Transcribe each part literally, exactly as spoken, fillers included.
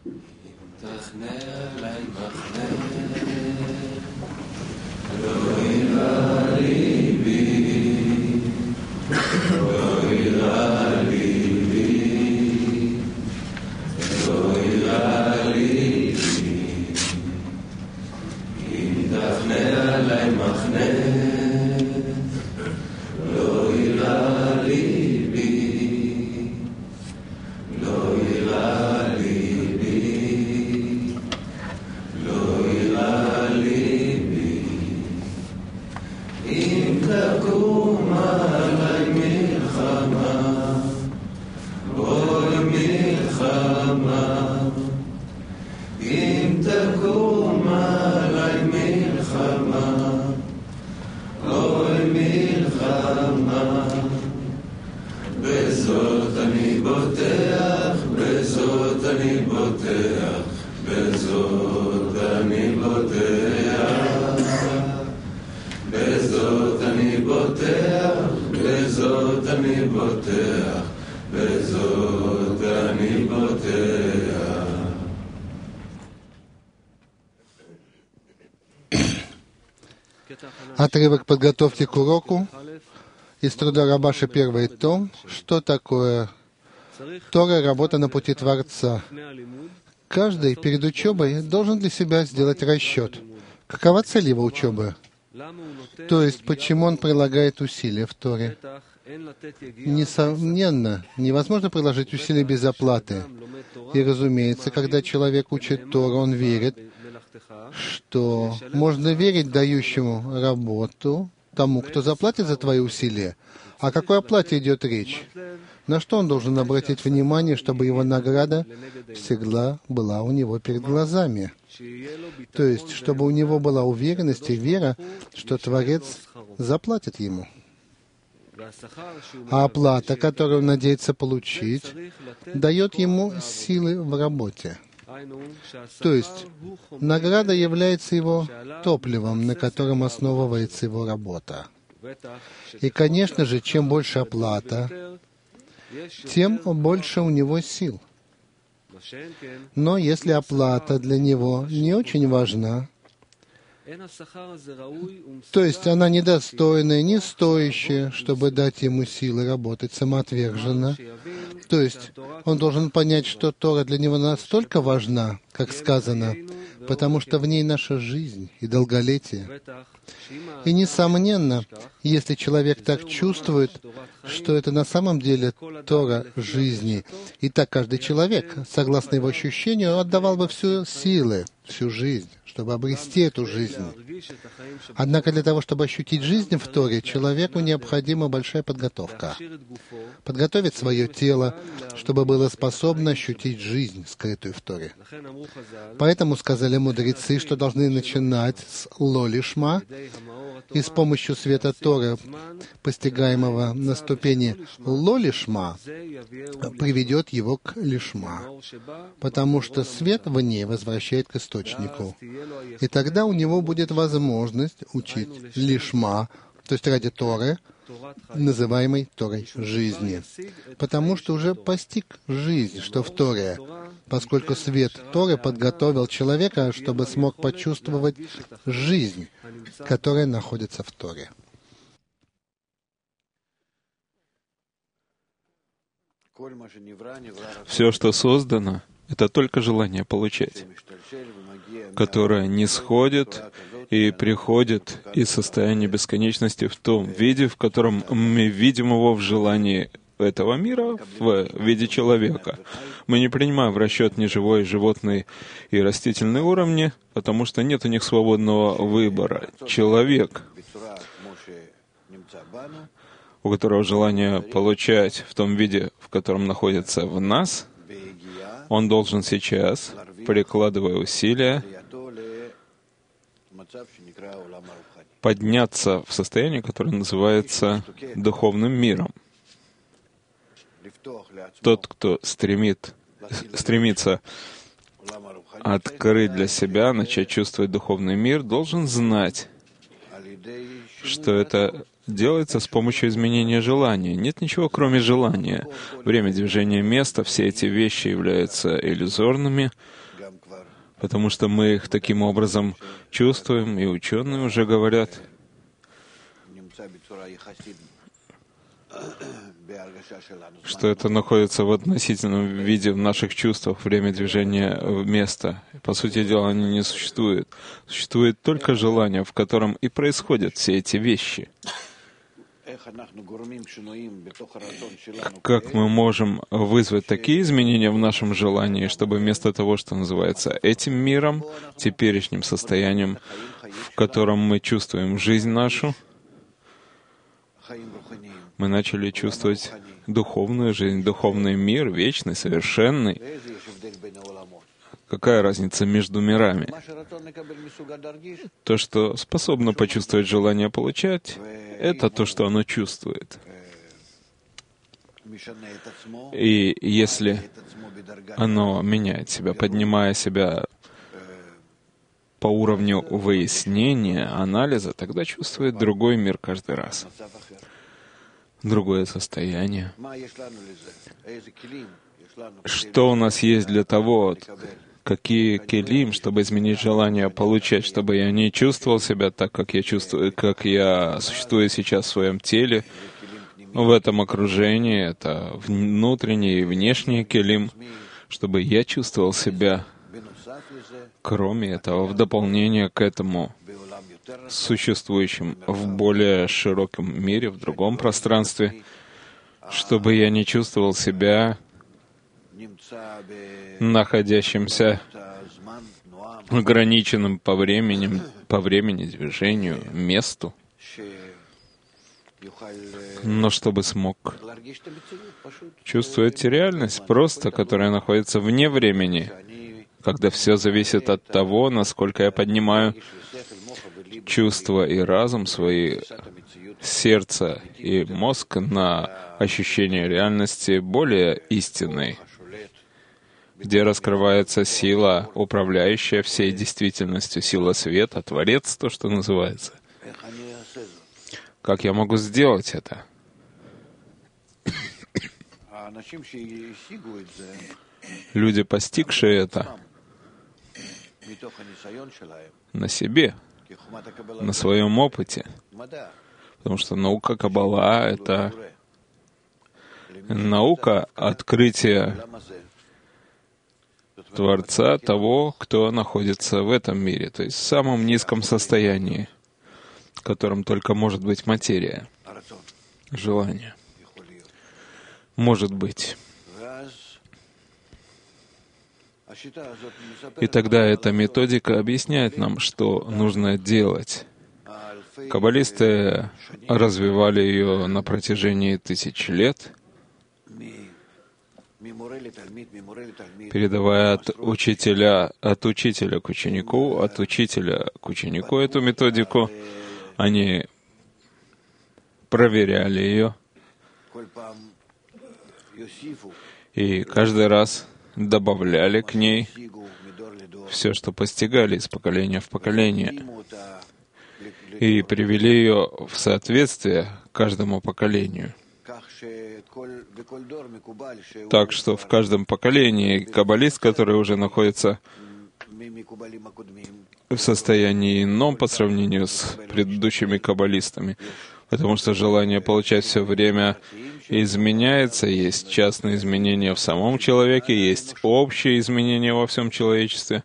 Отрывок подготовки к уроку из труда Рабаши первый том, что такое Тора, работа на пути Творца. Каждый перед учебой должен для себя сделать расчет. Какова цель его учебы? То есть, почему он прилагает усилия в Торе? Несомненно, невозможно приложить усилия без оплаты. И, разумеется, когда человек учит Тору, он верит, что можно верить дающему работу тому, кто заплатит за твои усилия. О какой оплате идет речь? На что он должен обратить внимание, чтобы его награда всегда была у него перед глазами? То есть, чтобы у него была уверенность и вера, что Творец заплатит ему. А оплата, которую он надеется получить, дает ему силы в работе. То есть, награда является его топливом, на котором основывается его работа. И, конечно же, чем больше оплата, тем больше у него сил. Но если оплата для него не очень важна, то есть она недостойная, не стоящая, чтобы дать ему силы работать самоотверженно, то есть он должен понять, что Тора для него настолько важна, как сказано, потому что в ней наша жизнь и долголетие. И, несомненно, если человек так чувствует, что это на самом деле Тора жизни, и так каждый человек, согласно его ощущению, отдавал бы всю силы, всю жизнь, чтобы обрести эту жизнь. Однако для того, чтобы ощутить жизнь в Торе, человеку необходима большая подготовка. Подготовить свое тело, чтобы было способно ощутить жизнь, скрытую в Торе. Поэтому сказали мудрецы, что должны начинать с ло-лишма, и с помощью света Торы, постигаемого на ступени ло-лишма, приведет его к лишма, потому что свет в ней возвращает к источнику. И тогда у него будет возможность учить лишма, то есть ради Торы, называемой Торой жизни, потому что уже постиг жизнь, что в Торе, поскольку свет Торы подготовил человека, чтобы смог почувствовать жизнь, которая находится в Торе. Все, что создано, это только желание получать, которое не сходит и приходит из состояния бесконечности в том виде, в котором мы видим его в желании этого мира, в виде человека. Мы не принимаем в расчет ни живой, животный и растительный уровни, потому что нет у них свободного выбора. Человек, у которого желание получать в том виде, в котором находится в нас, он должен сейчас, прикладывая усилия, подняться в состояние, которое называется духовным миром. Тот, кто стремит, стремится открыть для себя, начать чувствовать духовный мир, должен знать, что это делается с помощью изменения желания. Нет ничего, кроме желания. Время, движения, место — все эти вещи являются иллюзорными, потому что мы их таким образом чувствуем, и ученые уже говорят, что это находится в относительном виде в наших чувствах, время, движения, место. По сути дела, они не существуют. Существует только желание, в котором и происходят все эти вещи. Как мы можем вызвать такие изменения в нашем желании, чтобы вместо того, что называется этим миром, теперешним состоянием, в котором мы чувствуем жизнь нашу, мы начали чувствовать духовную жизнь, духовный мир, вечный, совершенный. Какая разница между мирами? То, что способно почувствовать желание получать, это то, что оно чувствует. И если оно меняет себя, поднимая себя по уровню выяснения, анализа, тогда чувствует другой мир каждый раз. Другое состояние. Что у нас есть для того, какие келим, чтобы изменить желание получать, чтобы я не чувствовал себя так, как я чувствую, как я существую сейчас в своем теле, в этом окружении, это внутренний и внешний келим, чтобы я чувствовал себя, кроме этого, в дополнение к этому, существующим в более широком мире, в другом пространстве, чтобы я не чувствовал себя находящимся ограниченным по времени, по времени, движению, месту, но чтобы смог чувствовать реальность просто, которая находится вне времени, когда все зависит от того, насколько я поднимаю чувства и разум свои, сердце и мозг на ощущение реальности более истинной, где раскрывается сила, управляющая всей действительностью, сила света, Творец, то, что называется. Как я могу сделать это? Люди, постигшие это на себе, на своем опыте, потому что наука Каббала — это наука открытия Творца, того, кто находится в этом мире, то есть в самом низком состоянии, в котором только может быть материя, желание. Может быть. И тогда эта методика объясняет нам, что нужно делать. Каббалисты развивали ее на протяжении тысяч лет, передавая от учителя, от учителя к ученику, от учителя к ученику эту методику. Они проверяли ее, и каждый раз добавляли к ней все, что постигали из поколения в поколение, и привели ее в соответствие каждому поколению. Так что в каждом поколении каббалист, который уже находится в состоянии ином по сравнению с предыдущими каббалистами, потому что желание получать все время изменяется, есть частные изменения в самом человеке, есть общие изменения во всем человечестве.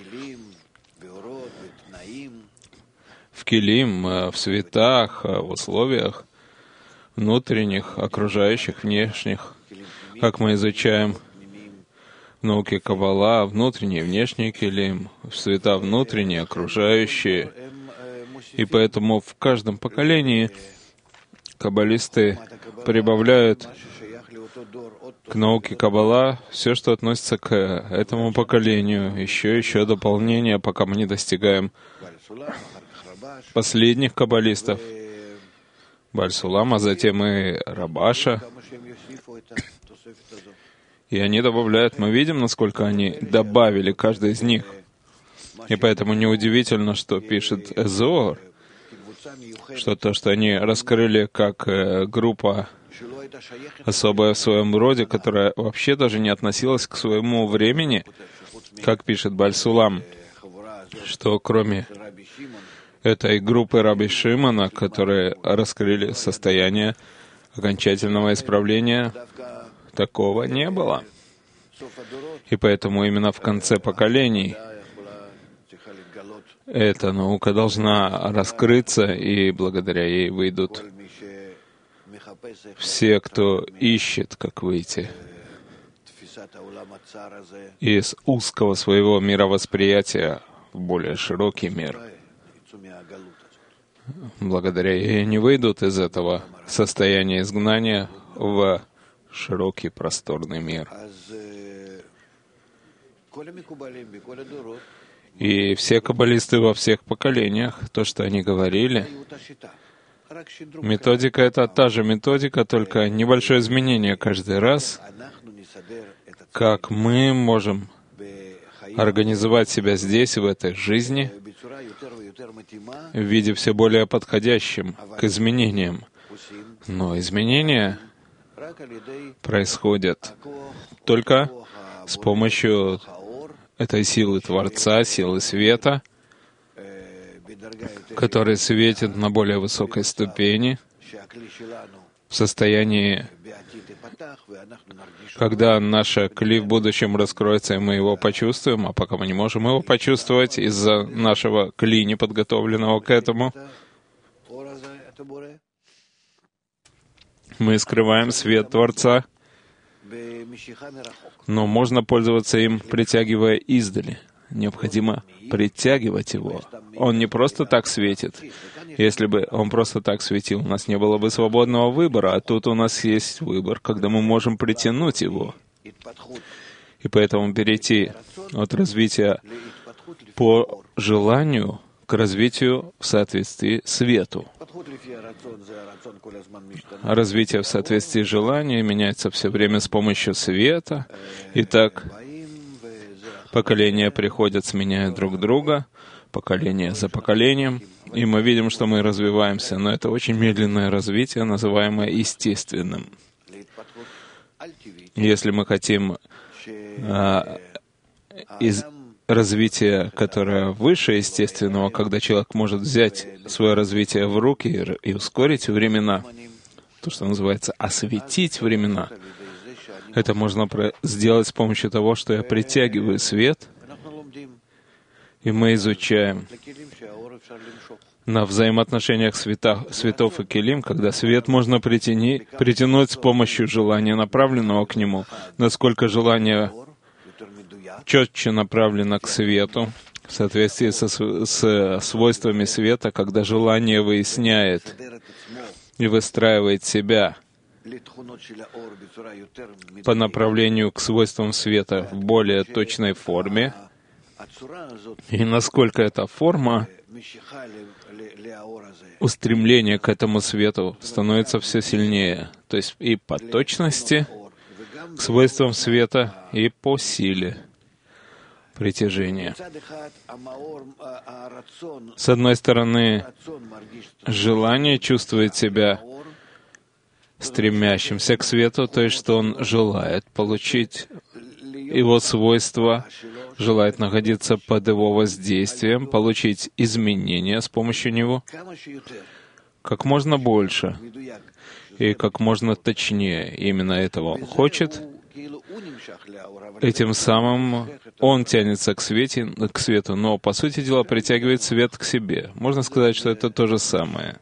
В килим, в светах, в условиях внутренних, окружающих, внешних, как мы изучаем в науке Каббала, внутренний и внешний килим, света внутренние, окружающие. И поэтому в каждом поколении каббалисты прибавляют к науке Каббала все, что относится к этому поколению, еще еще дополнение, пока мы не достигаем последних каббалистов, Баль-Сулама, затем и Рабаша. И они добавляют, мы видим, насколько они добавили, каждый из них. И поэтому неудивительно, что пишет Зоар, что то, что они раскрыли как э, группа особая в своем роде, которая вообще даже не относилась к своему времени, как пишет Бааль Сулам, что кроме этой группы Раби Шимона, которые раскрыли состояние окончательного исправления, такого не было. И поэтому именно в конце поколений эта наука должна раскрыться, и благодаря ей выйдут все, кто ищет, как выйти из узкого своего мировосприятия в более широкий мир. Благодаря ей они выйдут из этого состояния изгнания в широкий просторный мир. И все каббалисты во всех поколениях, то, что они говорили, методика — это та же методика, только небольшое изменение каждый раз, как мы можем организовать себя здесь, в этой жизни, в виде все более подходящим к изменениям. Но изменения происходят только с помощью этой силы Творца, силы света, который светит на более высокой ступени, в состоянии, когда наша кли в будущем раскроется, и мы его почувствуем, а пока мы не можем его почувствовать из-за нашего кли, неподготовленного к этому, мы скрываем свет Творца, но можно пользоваться им, притягивая издали. Необходимо притягивать его. Он не просто так светит. Если бы он просто так светил, у нас не было бы свободного выбора, а тут у нас есть выбор, когда мы можем притянуть его. И поэтому перейти от развития по желанию к развитию в соответствии свету. Развитие в соответствии с желанием меняется все время с помощью света. Итак, поколения приходят, сменяя друг друга, поколение за поколением, и мы видим, что мы развиваемся, но это очень медленное развитие, называемое естественным. Если мы хотим а, из развития, которое выше естественного, когда человек может взять свое развитие в руки и, и ускорить времена, то, что называется осветить времена, это можно сделать с помощью того, что я притягиваю свет, и мы изучаем на взаимоотношениях света, светов и келим, когда свет можно притяни, притянуть с помощью желания, направленного к нему, насколько желание четче направлено к свету, в соответствии со, с свойствами света, когда желание выясняет и выстраивает себя по направлению к свойствам света в более точной форме, и насколько эта форма устремления к этому свету становится все сильнее, то есть и по точности к свойствам света, и по силе притяжения. С одной стороны, желание чувствует себя стремящимся к свету, то есть что он желает получить его свойства, желает находиться под его воздействием, получить изменения с помощью него как можно больше и как можно точнее. Именно этого он хочет. Этим самым он тянется к свету, к свету, но, по сути дела, притягивает свет к себе. Можно сказать, что это то же самое.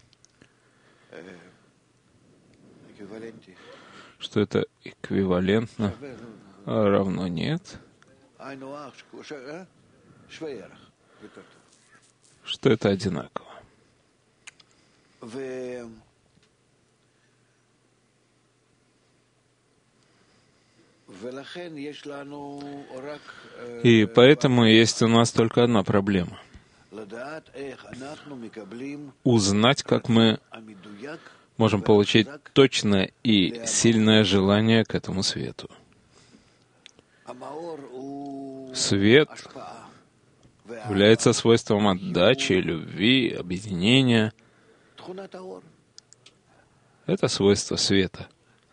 Что это эквивалентно, а равно нет. Что это одинаково. И поэтому есть у нас только одна проблема. Узнать, как мы можем получить точное и сильное желание к этому свету. Свет является свойством отдачи, любви, объединения. Это свойство света.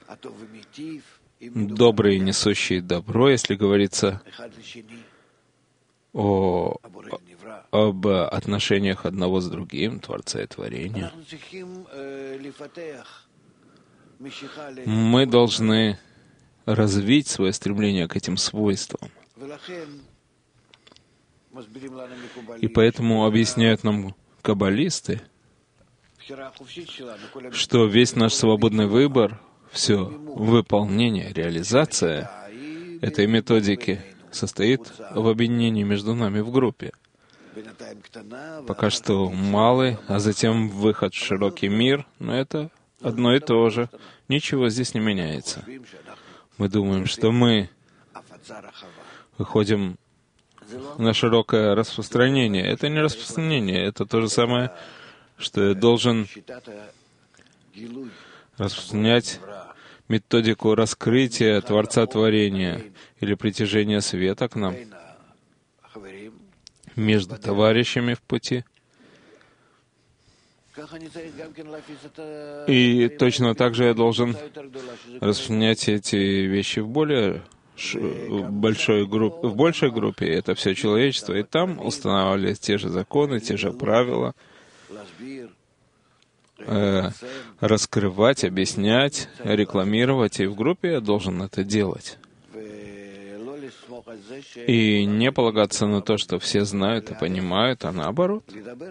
Добрые, несущие добро, если говорится о, об отношениях одного с другим, Творца и Творения. Мы должны развить свое стремление к этим свойствам. И поэтому объясняют нам каббалисты, что весь наш свободный выбор, все выполнение, реализация этой методики состоит в объединении между нами в группе. Пока что малый, а затем выход в широкий мир, но это одно и то же. Ничего здесь не меняется. Мы думаем, что мы выходим на широкое распространение. Это не распространение, это то же самое, что я должен распространять методику раскрытия Творца Творения или притяжения света к нам между товарищами в пути. И точно так же я должен распространять эти вещи в более в большой группе, в большей группе, это все человечество, и там устанавливать те же законы, те же правила, э, раскрывать, объяснять, рекламировать, и в группе я должен это делать. И не полагаться на то, что все знают и понимают, а наоборот.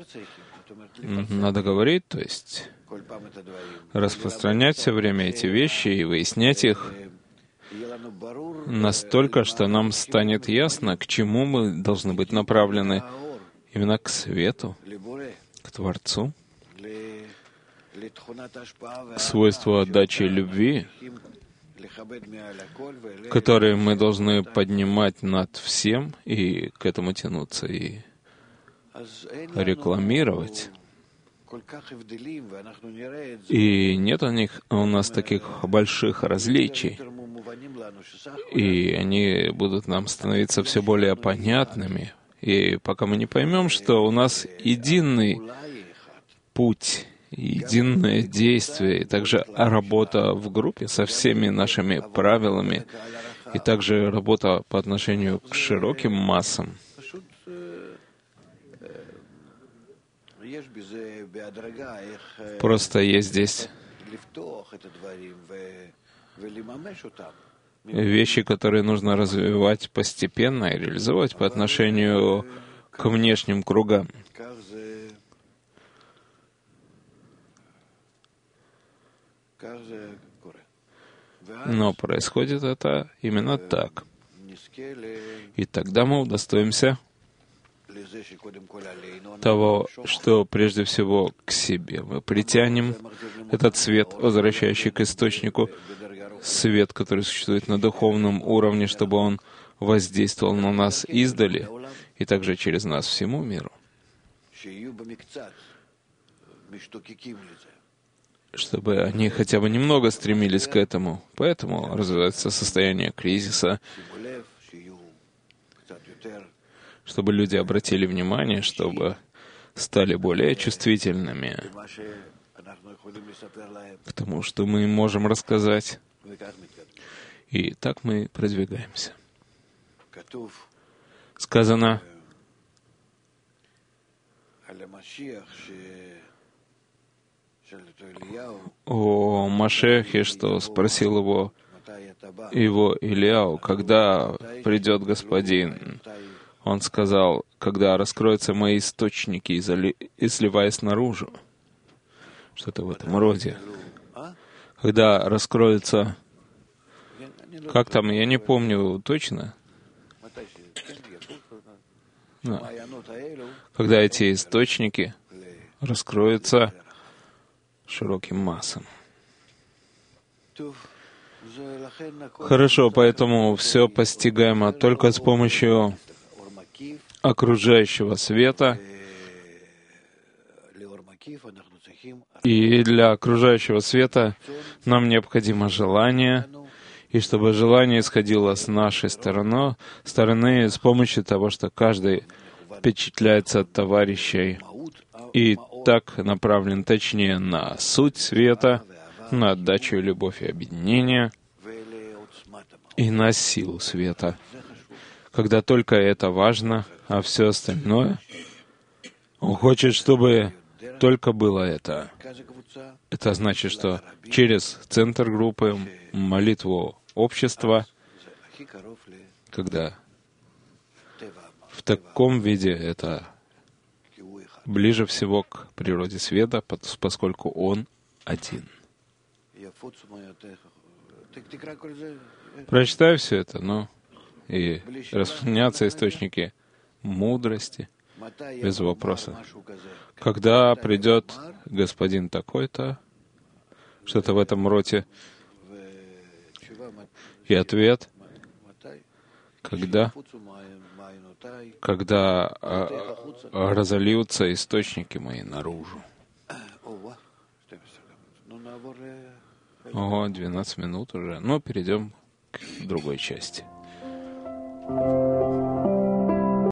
Надо говорить, то есть распространять все время эти вещи и выяснять их настолько, что нам станет ясно, к чему мы должны быть направлены, именно к свету, к Творцу, к свойству отдачи и любви, которые мы должны поднимать над всем и к этому тянуться и рекламировать. И нет у них у нас таких больших различий, и они будут нам становиться все более понятными. И пока мы не поймем, что у нас единый путь, единое действие, и также работа в группе со всеми нашими правилами, и также работа по отношению к широким массам, просто есть здесь вещи, которые нужно развивать постепенно и реализовать по отношению к внешним кругам. Но происходит это именно так. И тогда мы удостоимся того, что прежде всего к себе мы притянем этот свет, возвращающий к источнику, свет, который существует на духовном уровне, чтобы он воздействовал на нас издали и также через нас всему миру, чтобы они хотя бы немного стремились к этому. Поэтому развивается состояние кризиса, чтобы люди обратили внимание, чтобы стали более чувствительными к тому, что мы им можем рассказать. И так мы продвигаемся. Сказано о Машехе, что спросил его, его Ильяу, когда придет Господин. Он сказал, когда раскроются мои источники и, зали... и сливаясь наружу. Что-то в этом роде. Когда раскроются... Как там, я не помню точно. Но. Когда эти источники раскроются широким массам. Хорошо, поэтому все постигаемо только с помощью окружающего света. И для окружающего света нам необходимо желание, и чтобы желание исходило с нашей стороны, стороны с помощью того, что каждый впечатляется от товарищей и так направлен точнее на суть света, на отдачу и любовь и объединение, и на силу света. Когда только это важно, а все остальное, он хочет, чтобы только было это. Это значит, что через центр группы, молитву общества, когда в таком виде это ближе всего к природе света, поскольку он один. Прочитай все это, ну, и распространятся источники мудрости, без вопроса. Когда придет господин такой-то, что-то в этом роде, и ответ, когда, когда а, а, разольются источники мои наружу. Ого, двенадцать минут уже. Ну, перейдем к другой части.